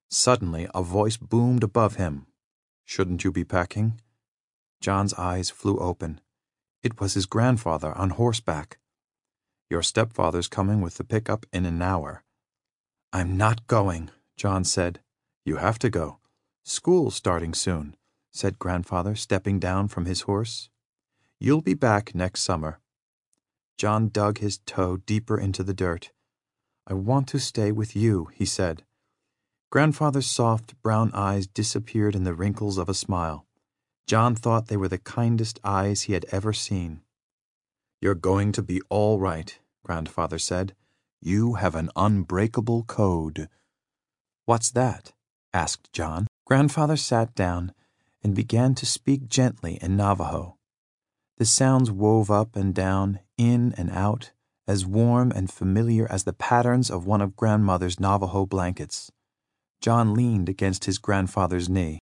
Suddenly, a voice boomed above him. "Shouldn't you be packing?" John's eyes flew open. It was his grandfather on horseback. "Your stepfather's coming with the pickup in an hour." "I'm not going," John said. "You have to go. School's starting soon," said Grandfather, stepping down from his horse. "You'll be back next summer." John dug his toe deeper into the dirt. "I want to stay with you," he said. Grandfather's soft brown eyes disappeared in the wrinkles of a smile. John thought they were the kindest eyes he had ever seen. "You're going to be all right," Grandfather said. "You have an unbreakable code." "What's that?" asked John. Grandfather sat down and began to speak gently in Navajo. The sounds wove up and down, in and out, as warm and familiar as the patterns of one of Grandmother's Navajo blankets. John leaned against his grandfather's knee.